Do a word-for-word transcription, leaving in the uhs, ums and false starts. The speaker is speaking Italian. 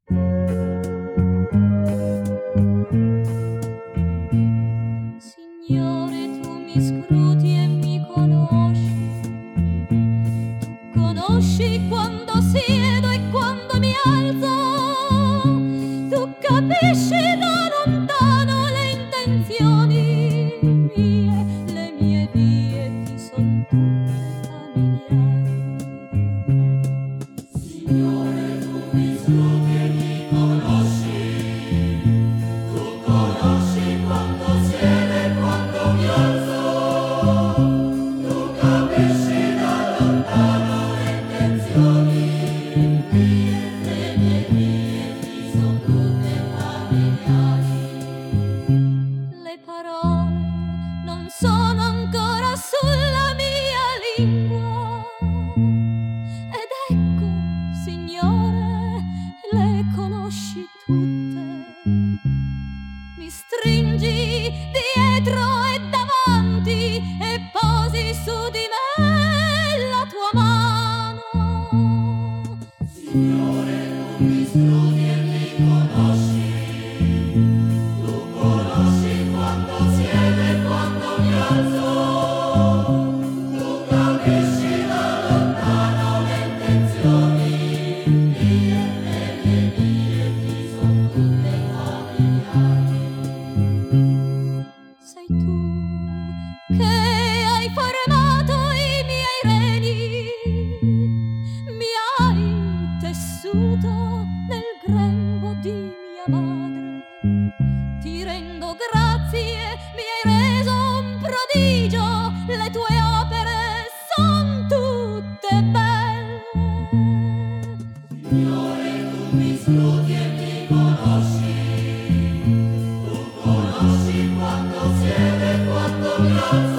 Signore, tu mi scruti e mi conosci, tu conosci quando siedo e quando mi alzo, tu capisci da lontano le intenzioni mie, le mie vie ti son tutte familiari. Signore, tu mi scruti e mi conosci, tu conosci quando siedo e quando mi alzo, tu capisci da lontano le intenzioni mie, le mie vie ti son tutte familiari. Le parole non sono ancora sulla mia lingua, ed ecco, Signore, le conosci tutte. Mi stringi dietro e davanti e posi su di me la tua mano. Signore, tu mi scruti e mi conosci, tu conosci quando siedo e quando mi alzo, tu capisci da lontano le intenzioni mie, le mie vie ti son tutte familiari. Sei tu che hai formato i miei reni, mi hai tessuto nel grembo di mia madre. Ti rendo grazie, mi hai reso un prodigio, le tue opere son tutte belle. Signore, tu mi scruti e mi conosci, tu conosci quando siedo e quando mi alzo,